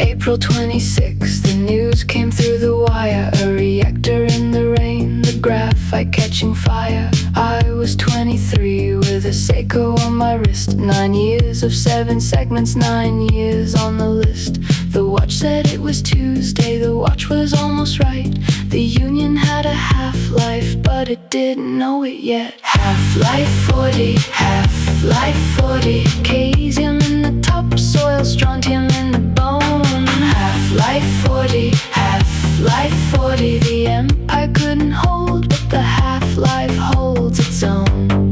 April 26th, the news came through the wire. A reactor in the rain, the graphite catching fire. I was 23 with a Seiko on my wrist. 9 years of 7 segments, 9 years on the list. The watch said it was Tuesday, the watch was almost right. The Union had a half-life, but it didn't know it yet. Half-life 40, half-life 40. Caesium in the topsoil, strontium in the bone. Half-life 40, half-life 40. The Empire couldn't hold, but the half-life holds its own.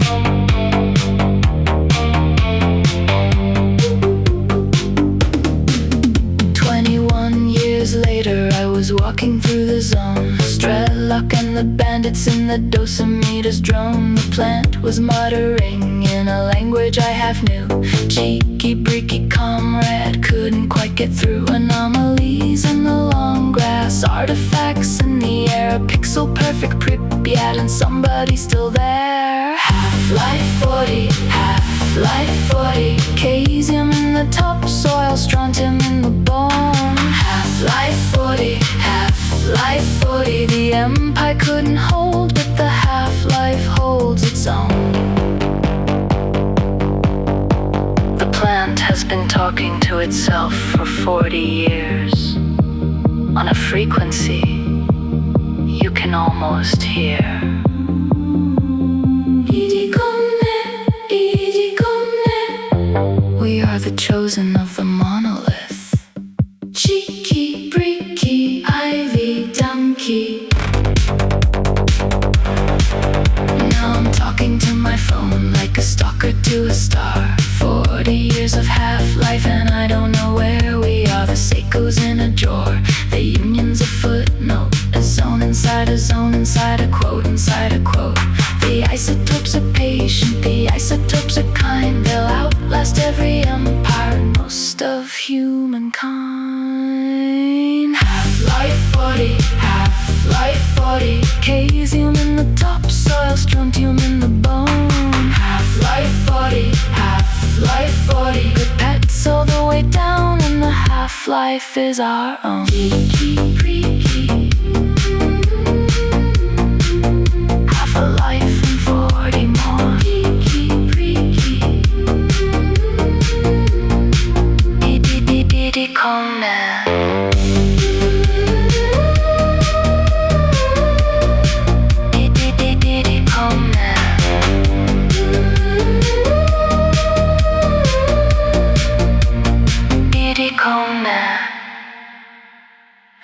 Later, I was walking through the zone. Strelok and the bandits in the dosimeters drone. The plant was muttering in a language I half knew. Cheeky, breaky comrade couldn't quite get through. Anomalies in the long grass, artifacts in the air. A pixel perfect Pripyat and somebody still there. Half-life 40, half-life 40. Caesium in the topsoil, strontium in the bone. Half-life 40, half-life 40. The Empire couldn't hold, but the half-life holds its own. The plant has been talking to itself for 40 years. On a frequency you can almost hear. We are the chosen of the monolith. Cheeky, breaky, ivy, donkey. Now I'm talking to my phone like a stalker to a star. 40 years of half-life and I don't know where we are. The Seiko's in a drawer, the Union's a footnote. A zone inside a zone, inside a quote, inside a quote. The isotopes are patient, the isotopes are kind. They'll outlast every empire and most of humankind. Half-life 40, half-life 40. Caesium in the topsoil, strontium in the bone. Half-life 40, half-life 40. Good pets all the way down and the half-life is our own. Half a life and 40 more. Itty Conan.